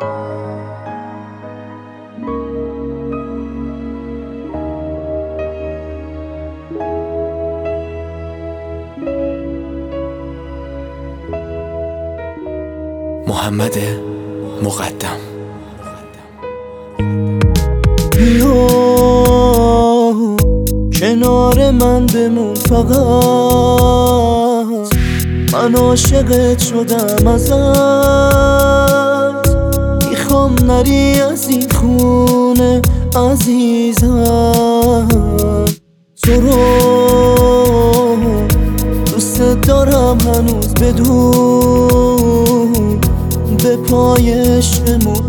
محمد مقدم. بیا کنار من بمون فقط، من عاشقت شدم ازت، میخوام نری از این خونه عزیزم. تو رو دوست دارم هنوز، بدون به پای عشقمون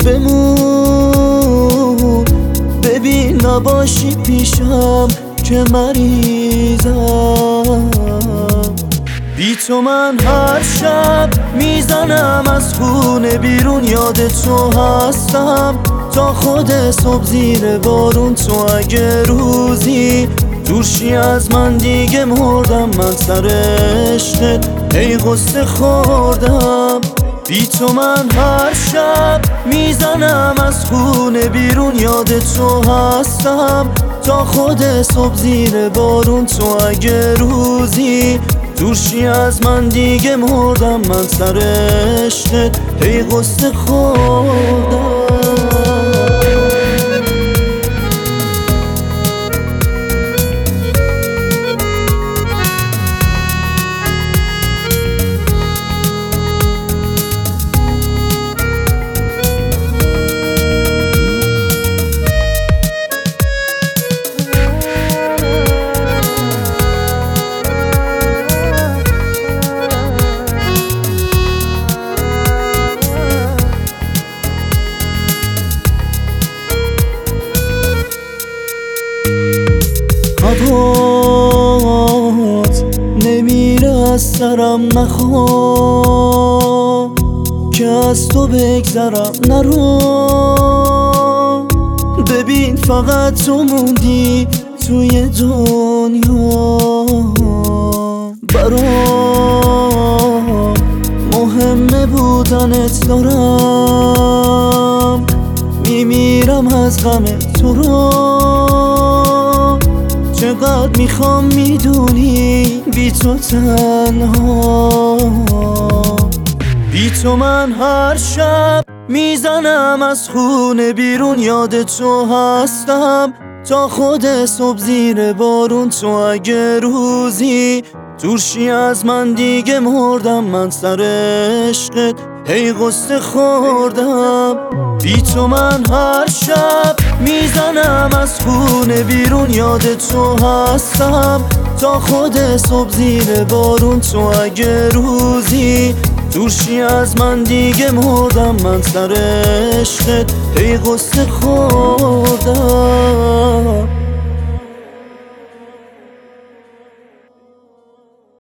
بمون. ببین نباشی پیشم که مریضم، بی تو من هر شب میزنم از خونه بیرون، یاد تو هستم تا خود صبح زیر بارون. تو اگه روزی دورشی از من دیگه مردم، من سر عشقت ای غصه خوردم. بی تو من هر شب میزنم از خونه بیرون، یاد تو هستم تا خود صبح زیر بارون. تو اگه روزی دورشی از من دیگه مردم، من سر عشقت ای غصه خوردم. هوات نمیره از سرم، نخوام که از تو بگذرم، نرو. ببین فقط تو موندی توی دنیا، برام مهمه بودنت، دارم میمیرم از غم تو رو. چقدر میخوام میدونی بی تو تنها، بی تو من هر شب میزنم از خونه بیرون، یاد تو هستم تا خود صبح زیر بارون. تو اگه روزی دورشی از من دیگه مردم، من سر عشقت ای غصه خوردم. بی تو من هر شب میزنم از خونه بیرون، یاد تو هستم تا خود صبح زیر بارون. تو اگه روزی دورشی از من دیگه مردم، من سر عشقت ای غصه خوردم.